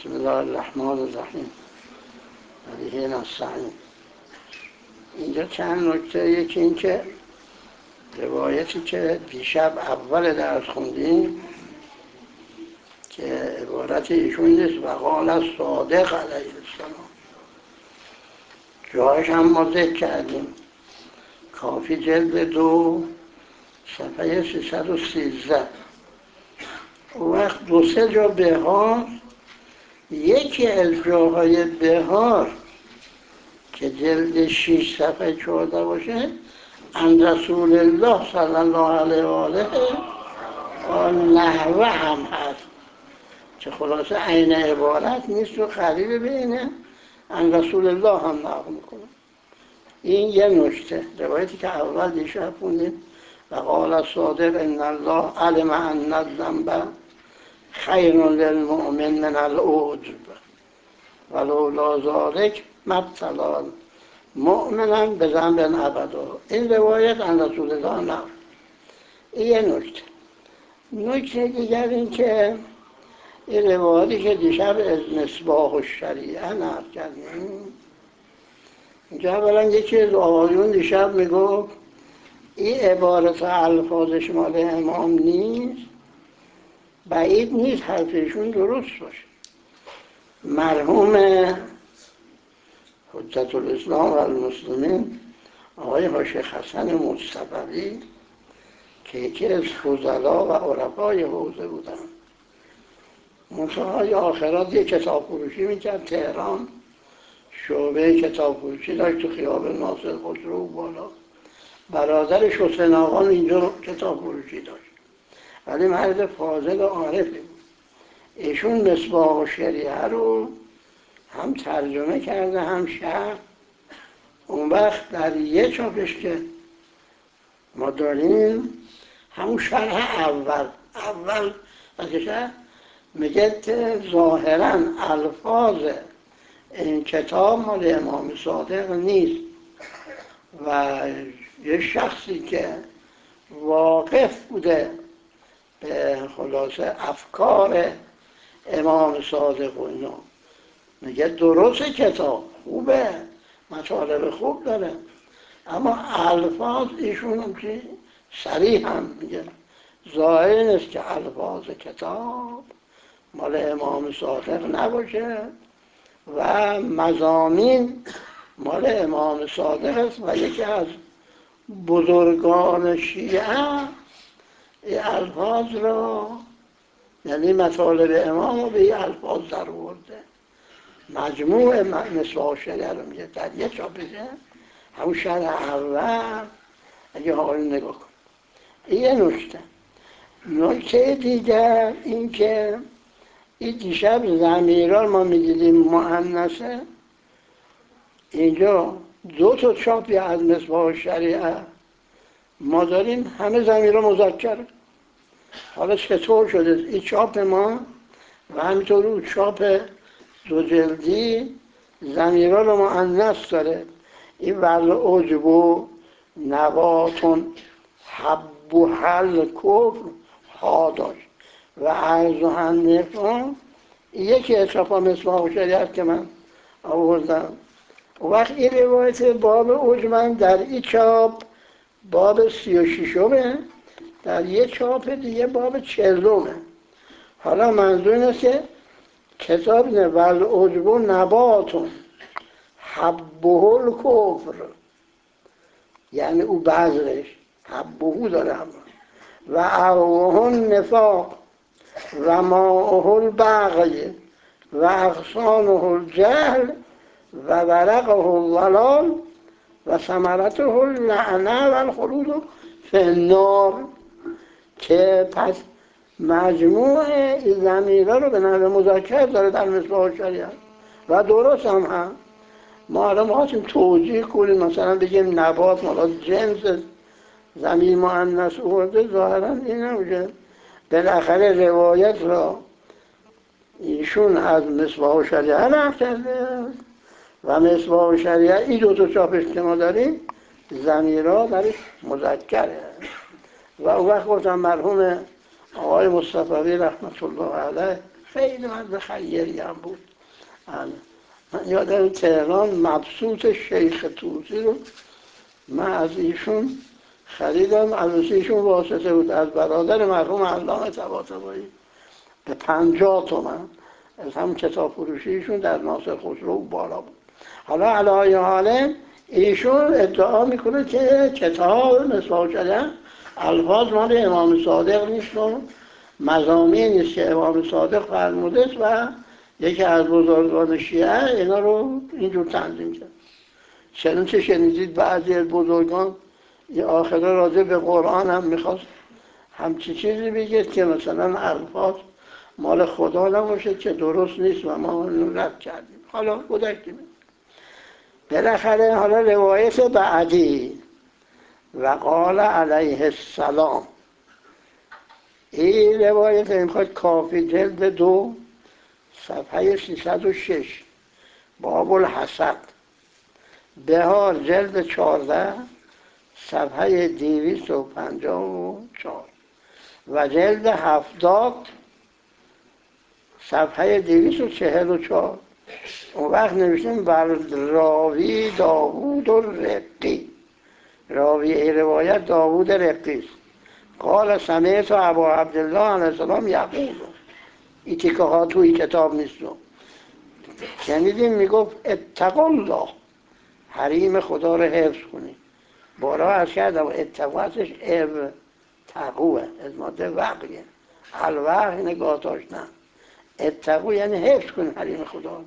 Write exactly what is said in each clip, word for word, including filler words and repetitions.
بسم الله الرحمن الرحیم. علیه نستعین. اینجا چند نکته. یکی این که روایتی که دیشب اول درس خوندیم که عبارت ایشون نیست و قال صادق علیه السلام، جایش هم ما ذکر کردیم. کافی جلد دو صفحه سیصد و سیزده. اون وقت دو سه جا بهار، یکی از جاهای بهار که جلد شیش صفحه چهارده باشه عن رسول الله صلی الله علیه و آله آن نحوه هم هست که خلاصه عین عبارت نیست و قریب به اینه. عن رسول الله هم نقل میکنه. این یه نکته. روایتی که اول دیشب خوندیم و قال صادق ان الله علم ان الذنب خیر للمؤمن من العجب ولولا ذلک ما ابتلی مؤمنا بذنب ابدا. این روایت عن رسول الله نقل. این یه نکته. نکته دیگر این که این روایتی که دیشب از مصباح الشریعه نقل کردیم، اینجا اولا یکی از آقایون دیشب میگفت این عبارت الفاظش مال امام نیست، بعید نیست حرفشون درست باشه. مرحوم حجت الاسلام و المسلمین آقای حاجی حسن مصطفی که یکی از فضلا و عرفای حوزه بودن، منتهای آخرات یک کتاب فروشی میکرد تهران، شعبه کتاب فروشی داشت تو خیابان ناصر خسرو بالا. برادرش حسین آقا اینجا کتاب فروشی داشت، ولی مرد فاضل و عارفی بود. ایشون مصباح الشریعه رو هم ترجمه کرده هم شرح. اون وقت در یه چاپش که ما داریم همون شرح اول اول ازش میگه که ظاهرا الفاظ این کتاب مال امام صادق نیست و یه شخصی که واقف بوده به خلاصه افکار امام صادق و اینا میگه درست کتاب خوبه، مطالب خوب داره، اما الفاظ ایشون که صریح هم میگه ظاهر نیست که الفاظ کتاب مال امام صادق نباشه و مضامین مال امام صادق است و یکی از بزرگان شیعه این الفاظ را، یعنی مطالب امام رو به این الفاظ در آورده. مجموع مصباح الشریعه رو میگه در یه چاپشه، همون شرح اول اگه آقایون نگاه کن. این یه نکته. نکته دیگر این که این دیشب ضمیرها ما میدیدیم مؤنثه، اینجا دو تا چاپی از مصباح الشریعه ما داریم همه ضمیرها مذکره. حالا چطور شده؟ این چاپ ما و همینطور اون چاپ دو جلدی ضمیرها رو مؤنث داره. این ول عجب نباتون حب و حل کفر ها داشت و عرض و هنفان. یکی از چاپ ها مصباح الشریعه که من آوردم. وقت این روایت باب عجب در این چاپ باب سی و ششمه، در یه چاپ دیگه باب چهلمه. حالا منظور اینه که کتاب نه ول عجب نباتون حبه الکفر، یعنی او بذرش حبه داره هم و اروه النفاق و ماءه البغی و اغصانه الجهل و ورقه الضلال و ثمرته اللعنه و الخلود فی النار. که پس مجموع این ضمیرها رو به نحو مذکر داره در مصباح الشریعه و درست هم هم. ما الان می‌خواستیم توجیه کنیم، مثلا بگیم نبات مالا جنس ضمیر مؤنث آورده، ظاهرا این نمیشه. بالاخره روایت را ایشون از مصباح الشریعه نقل کرده و مصباح الشریعه این دو تا چاپش که ما داریم ضمیرها درش مذکره. و اون وقت گفتم مرحوم آقای مصطفی رحمت الله علیه خیلی مرد خیری هم بود. من یادم تهران مبسوط شیخ طوسی رو من از ایشون خریدم، از ایشون واسطه بود، از برادر مرحوم علامه طباطبایی به پنجاه تومن از هم کتاب فروشیشون در ناصر خسرو بالا بود. حالا علی حاله ایشون ادعا میکنه که کتاب مصباح شریعه الفاظ مال امام صادق نیست و مضامین نیست که امام صادق فرموده است و یکی از بزرگان شیعه اینا رو اینجور تنظیم کرد. چنانچه شنیدید بعضی از بزرگان یه آخره راجع به قرآن هم میخواست همچی چیزی بگید که مثلا الفاظ مال خدا نباشه که درست نیست و ما اون رد کردیم. حالا گذشتیم. بالاخره حالا روایت بعدی و قال علیه السلام، این روایت میخواد کافی جلد دو صفحه سیصد و شش باب الحسد، بهار جلد چهارده صفحه دویست و پنجاه و چهار و جلد هفتاد صفحه دویست و چهل و چهار. اون وقت نوشتیم بر راوی داوود و رقی، راوی ای روایت داوود رقی است. قال سمعت ابا عبدالله علیه السلام یقول، این تیکه ها توی کتاب نیست. شنیدیم میگفت اتقوا الله، حریم خدا رو حفظ کنید. بارها عرض کردم اتقوا ازش اب تقوه از ماده وقیه، الوقت نگاه داشتن. اتقوا یعنی حفظ کنید حریم خدا.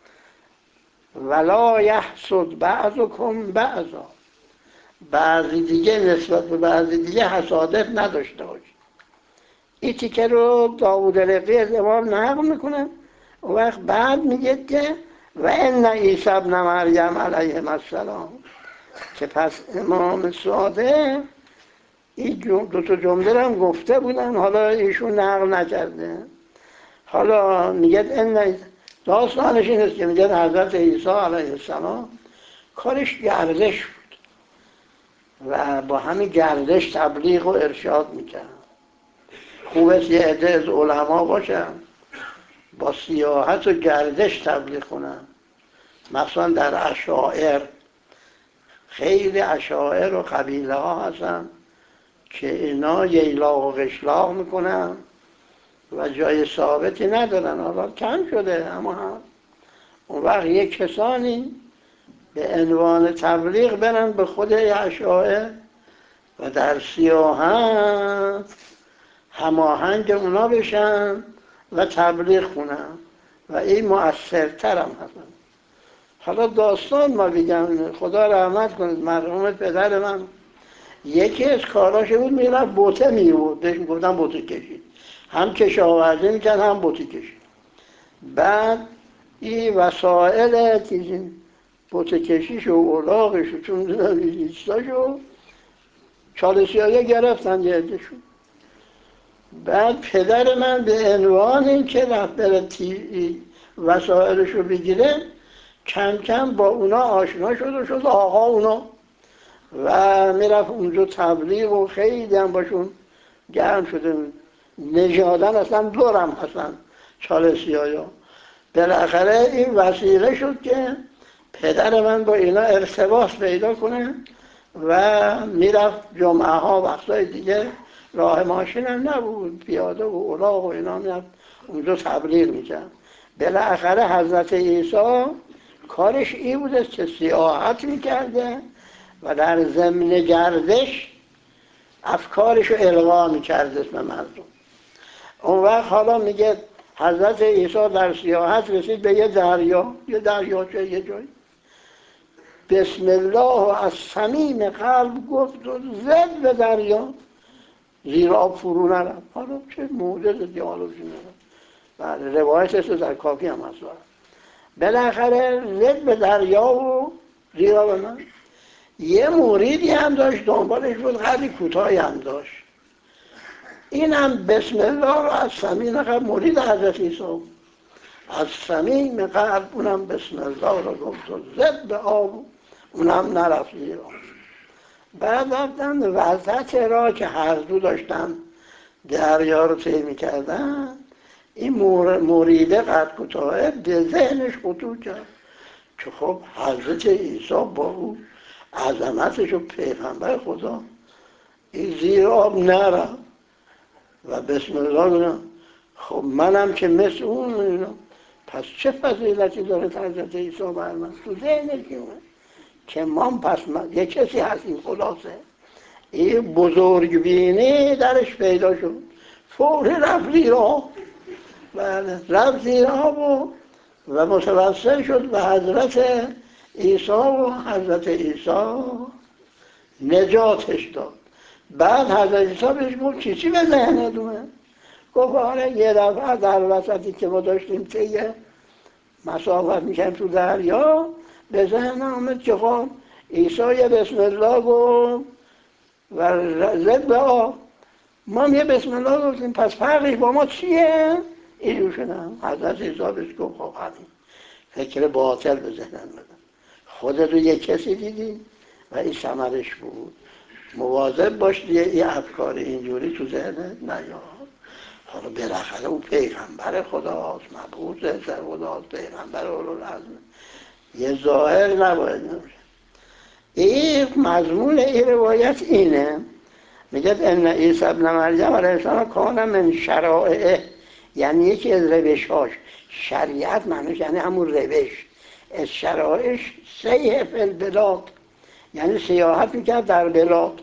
ولا یحسد بعضکم بعضا، بعضی دیگه نسبت به بعضی دیگه حسادت نداشته باشید. این تیکه رو داوود رقی از امام نقل میکنه. اون وقت بعد میگه که و ان عیسی ابن مریم علیه السلام، که پس امام صادق این دو تا جمله رو هم گفته بودن، حالا ایشون نقل نکرده. حالا میگه ان داستانش این است که میگه حضرت عیسی علیه السلام کارش گردش بود و با همین گردش تبلیغ و ارشاد میکرد. خوب است یه عده از علما باشن با سیاحت و گردش تبلیغ کنن، مثلا در اشاعر خیلی اشاعر و قبیله ها هستن که اینا ییلاق و قشلاق میکنن و جای ثابتی ندارن. حالا کم شده اما هم اون وقت یک کسانی به عنوان تبلیغ برن به خود اشاعر و در سیاحت هماهنگ اونا بشن و تبلیغ کنن و این مؤثرتر هم هستن. حالا داستان ما بگم، خدا رحمت کنید، مرحوم پدر من یکی از کاراش بود میرفت بوته میورد، بهش میگفتن بوته کشید، هم کشاورزی میکرد هم بوته کشید. بعد این وسایل بوته کشیش و اولاغش و چون ایستاشو چالسیایی گرفتن یه عده‌شون. بعد پدر من به عنوان این که رفت بره وسایلش رو بگیره کم کم با اونا آشنا شد و شد آقا اونا و میرفت اونجا تبلیغ و خیلی هم باشون گرم شده. نژادن اصلا دورم هستن چالسی ها. بالاخره این وسیله شد که پدر من با اینا ارتباط پیدا کنه و میرفت جمعه ها وقتای دیگه راه ماشین هم نبود، پیاده و اولاغ و اینا میرفت اونجا تبلیغ میکرد. بالاخره حضرت عیسی کارش این بوده که سیاحت میکرده و در ضمن گردش افکارش رو القا میکرده به مردم. اون وقت حالا میگه حضرت عیسی در سیاحت رسید به یه دریا، یه دریاچه یه جایی، بسم الله از صمیم قلب گفت و زد به دریا، زیر آب فرو نرفت. حالا چه معجزه دیالوگی نرفت. بله روایتش در کافی هم هست. بالاخره زد به دریا و زیر آب من. یه موریدی هم داشت دنبالش بود، خیلی کوتاهی هم داشت. این هم بسم الله رو از صمیم قلب، مرید حضرت عیسی از صمیم قلب اونم بسم الله رو گفت و زد به آب، اونم نرفت زیر آب. بعد رفتن وسط را که هر دو داشتن دریا رو طی می‌کردن، این مریده قد کوتاه به ذهنش خطور کرد که خب حضرت عیسی با او عظمتش و پیغمبر خدا این زیر آب نرم و بسم الله گفتم خب منم که مثل اون اینا پس چه فضیلتی داره حضرت عیسی بر من تو ذهنش میومد که من پس من یه کسی هستیم. خلاصه این بزرگ بینی درش پیدا شد، فوری رفت زیر آب. بله رفت زیر آب و و متوسل شد به حضرت عیسی و حضرت عیسی نجاتش داد. بعد حضرت عیسی بهش گفت چی چی به ذهنت اومد؟ گفت آره یه دفعه در وسطی که ما داشتیم طی مسافت میکنیم تو دریا به ذهن آمد که خب عیسی یه بسم الله گفت و زد به آب، ما هم یه بسم الله گفتیم پس فرقی با ما چیه؟ اینجور شدم. حضرت عیسی بهش گفت خب همین فکر باطل به ذهنم بدم، خودت رو یه کسی دیدی و این ثمرش بود، مواظب باش دیگه این افکار اینجوری تو ذهنت نیاد. حالا بالاخره اون پیغمبر خداست، مبعوث خداست، پیغمبر اولوالعزم، یه ظاهر نباید نمیشه. این مضمون این روایت اینه، میگه ان عیسی ابن مریم علیه السلام کان من شرائعه، یعنی یکی از روش‌هاش، شریعت معنیش یعنی همون روش، از شرایعش سیح فی البلاد، یعنی سیاحت میکرد در بلاد.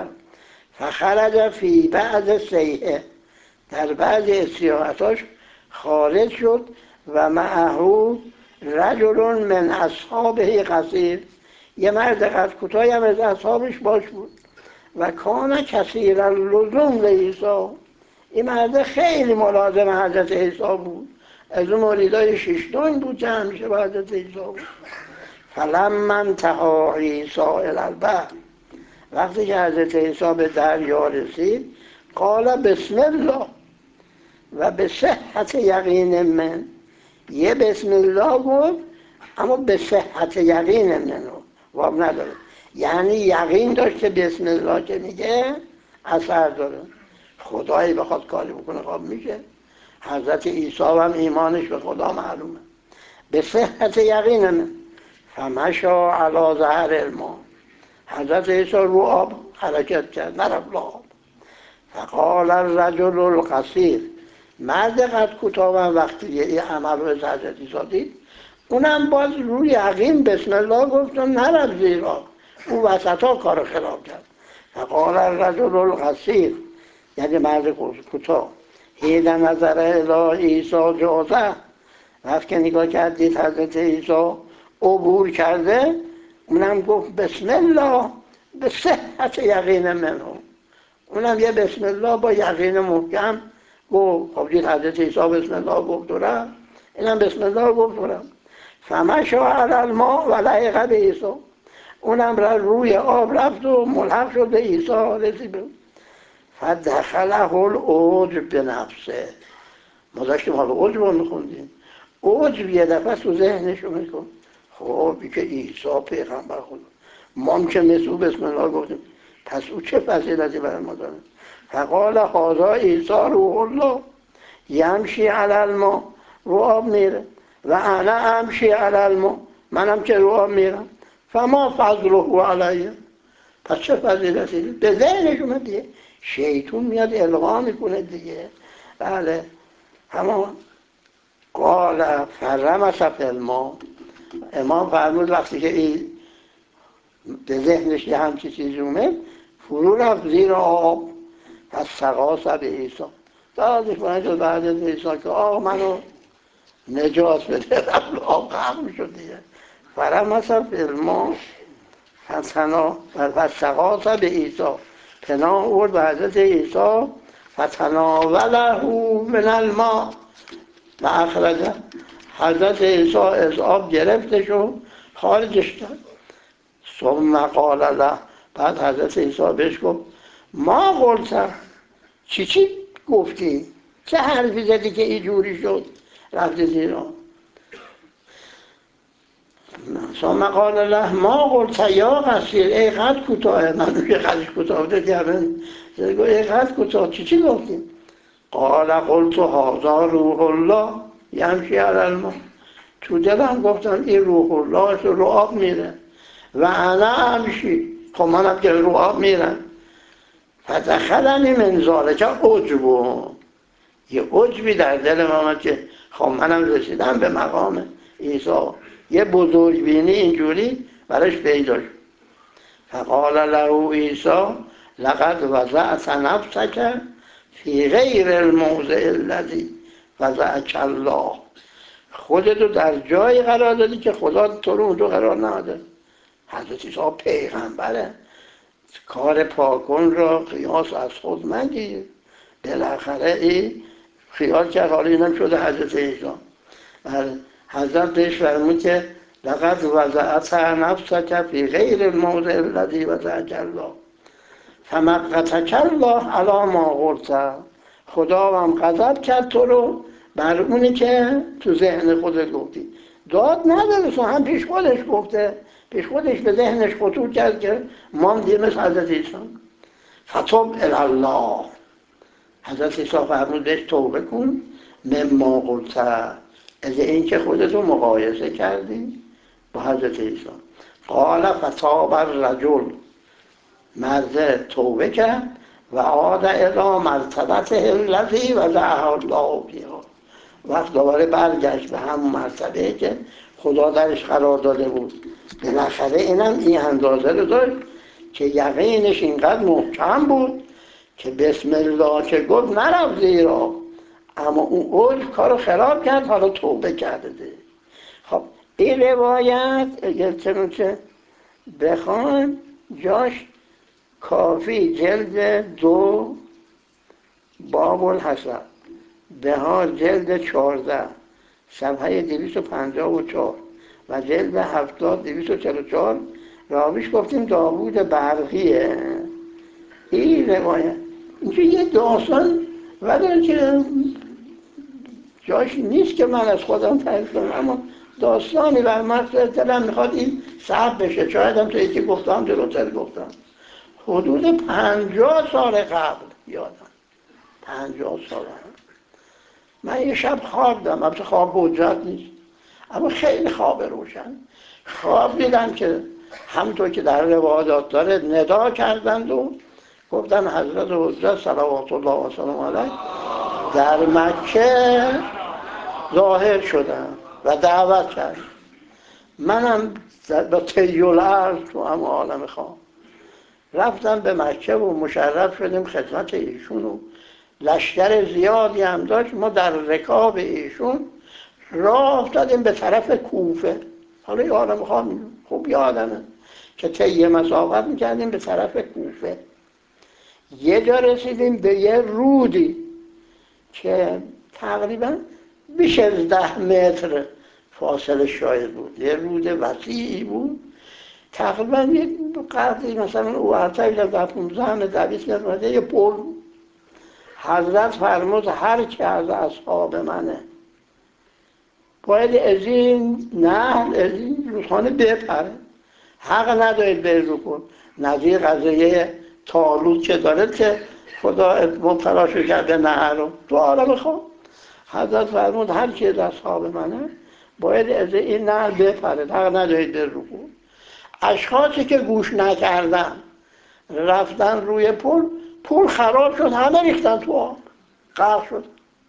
فخرج فی بعض سیحه، در بعض سیاحتاش خارج شد و معه رجل من اصحابه قصیر، یه مرد قد کوتاهی هم از اصحابش باش بود. و کان کثیر اللزوم لعیسی، این مرد خیلی ملازم حضرت عیسی بود، از اون مریدای شیشتون بود که همیشه با حضرت عیسی بود. فلما انتهی عیسی الی البحر، وقتی که حضرت عیسی به دریا رسید قال بسم الله و به صحت یقین من، یه بسم الله گفت اما به صحت یقین من واب نداره، یعنی یقین داشت که بسم الله که میگه اثر داره، خدایی بخواد کاری بکنه خب میشه. حضرت عیسی هم ایمانش به خدا معلومه. به صحت یقین من فمشا علی ظهر الماء، حضرت عیسی رو آب حرکت کرد، نرفت آب. فقال الرجل القصیر، مرد قد کوتاه وقتی این عمل رو از حضرت عیسی دید اونم باز روی یقین بسم الله گفت و نرفت زیر آب، او وسط ها کار خراب کرد. فقال الرجل القصیر، یعنی مرد کوتاه، حین نظر الی عیسی جازه، وقت که نگاه کردید حضرت عیسی عبور کرده، اونم گفت بسم الله به صحت یقین منه، اونم یه بسم الله با یقین محکم گفت. خب دید حضرت عیسی بسم الله گفت دورم، اینم بسم الله گفت دورم. فمشا علی الماء و لحق به عیسی، اونم را روی آب رفت و ملحق شد به عیسی رسید. فدخله العجب به نفسه، ما داشتیم حالا عجب رو میخوندیم، عجب یه دفعه تو ذهنش رو میکن، خب که عیسی پیغمبر خدا، ما هم که مثل بسم الله گفتیم پس او چه فضیلتی برای ما داره. فقال هذا عیسی روح الله یمشی علی الماء، رو آب میره، و انا امشی علی الماء، منم که رو آب میرم. فما فضله علیه، پس چه فضیلتی به ذهنش اومد دیگه، شیطون میاد القا میکنه دیگه. بله همون قال فرمس فی الماء، امام فرمود وقتی که این به ذهنش یه همچی چیزی اومد فرو رفت زیر آب. پس سقاس به عیسی، دادش باید شد بعد از عیسی که آقا منو نجات بده، رفت آب غرق شد دیگه. فرمس فی الماء فتنا، پس سقاس به عیسی، پناه آورد به حضرت عیسی. فتناوله من الماء و اخرجه، حضرت عیسی از آب گرفتش و خارجش کرد. ثم قال له، بعد حضرت عیسی بهش گفت ما قلت، چی چی گفتی؟ چه حرفی زدی که اینجوری شد رفتی زیر آب؟ ثم قال له ما قلت یا قصیر، ای قد کوتاه، من که قدش کوتاه بوده دیگه ای قد کوتاه چی چی گفتی؟ قال قلت هذا روح الله یمشی علی الماء. تو دلم گفتم این روح الله تو رو آب میره و انا امشی، خب منم که رو آب میرم. فدخلنی من ذالک عجب، یه عجبی در دل من که خب منم رسیدم به مقام عیسی، یه بزرگ بینی اینجوری برش پیدا شد. فقال له عیسی لقد وضعت نفسک فی غیر الموضع الذی وضعک الله، خودتو در جایی قرار دادی که خدا تو رو اونجا قرار نده. حضرت عیسی پیغمبره، کار پاکون را قیاس از خود مگیر. بالاخره این خیال کرد حالا اینم شده حضرت عیسی. حضرت بهش فرمود که لقد وضعت نفسک فی غیر الموضع الذی وضعک الله فمقتک الله علی ما قلت، خدا هم غضب کرد تو رو بر اونی که تو ذهن خودت گفتی. داد نداره، تو هم پیش خودش گفته، پیش خودش به ذهنش خطور کرد که ما هم دیگه مثل حضرت عیسی. فتوب الله، حضرت عیسی فرمود بهش توبه کن مما قلت، از این که خودتو مقایسه کردی با حضرت عیسی. قال فتاب الرجل، مرد توبه کرد و عاد الی مرتبته الذی وضعه الله فیها، وقت دوباره برگشت به همون مرتبه که خدا درش قرار داده بود. بالاخره اینم این اندازه رو داشت که یقینش اینقدر محکم بود که بسم الله که گفت نرفت زیرا، اما اون اوج کارو خراب کرد، حالا توبه کرده. خب این روایت اگر چنانچه بخوان جاش کافی جلد دو باب الحسن، بهار جلد چهارده صفحه دویست و پنجاه و چهار و جلد هفتاد دویست و چهل و چهار راویش گفتیم داوود برقیه. این روایت اینجا یه داستان ولی که جاش نیست که من از خودم تعریف کنم، اما داستانی بر مقصد دلم میخواد این صحب بشه. شاید هم تو یکی گفتم جلوتر گفتم. حدود پنجاه سال قبل یادم، پنجاه سال من یه شب خواب دم، البته خواب حجت نیست اما خیلی خواب روشن. خواب دیدم که همونطور که در روایات داره ندا کردند و گفتن حضرت حجت صلوات الله و سلام علیه در مکه ظاهر شدن و دعوت کرد. منم با طیول عرض تو هم عالم خواب رفتم به مکه و مشرف شدیم خدمت ایشون و لشکر زیادی هم داشت. ما در رکاب ایشون راه افتادیم به طرف کوفه. حالا یادم خواب خوب یادمه که طی مسافت میکردیم به طرف کوفه. یه جا رسیدیم به یه رودی که تقریبا بیش از ده متر فاصله شاید بود، یه رود وسیعی بود، تقریبا یه قدری مثلا او ارتایی در پونزده متر بیست متر یه پل. حضرت فرمود هر که از اصحاب منه باید از این نهر از این رودخانه بپره، حق ندارید بری رو کن. نظیر قضیه طالوت که داره که خدا مبتلا شو کرده نهر رو تو عالم خواب. حضرت فرمود هر کی از اصحاب منه باید از این نهر بپره، حق ندارید بری رو کن. اشخاصی که گوش نکردن رفتن روی پل، پل خراب شد، همه ریختن تو آب، غرق شد.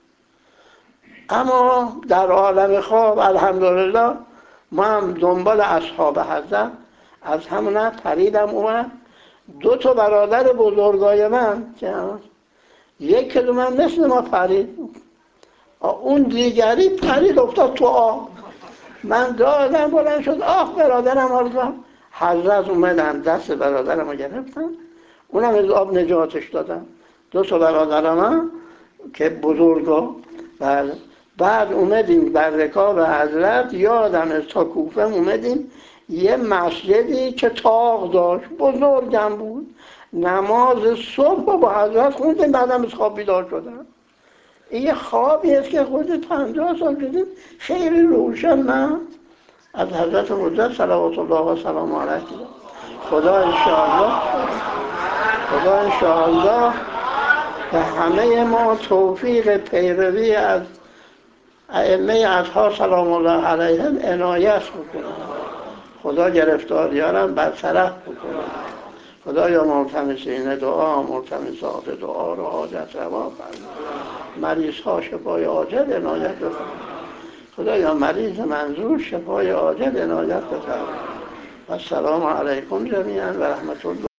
اما در عالم خواب الحمدلله ما هم دنبال اصحاب حضرت از همون پریدم اومد. دو تا برادر بزرگای من که یک که من مثل ما پرید، اون دیگری پرید افتاد تو آب. من دادم بلند شد آخ برادرم آرزم. حضرت اومدن دست برادرم رو گرفتن، اونم از آب نجاتش دادن. دو تا برادرم که بزرگا. بعد بعد اومدیم در رکاب حضرت، یادم از تا کوفه اومدیم یه مسجدی که طاق داشت بزرگم بود، نماز صبح با حضرت خوندیم، بعدم از خواب بیدار شدم. این یه خوابی است که خود پنجاه سال شدیم خیلی روشن من از حضرت حجت صلوات الله و سلام علیه دیدم. خدا انشاءالله خدا انشاءالله به همه ما توفیق پیروی از ائمه اطهار سلام الله علیهم عنایت بکنه. خدا گرفتاریارم برطرف بکنه. خدایا ملتمسین دعا، ملتمسات دعا رو حاجت روا فرما. مریض ها شفای عاجل عنایت بفرما. خدایا مریض منظور شفای عاجل عنایت بفرما. السلام علیکم جمیعا و رحمت الله.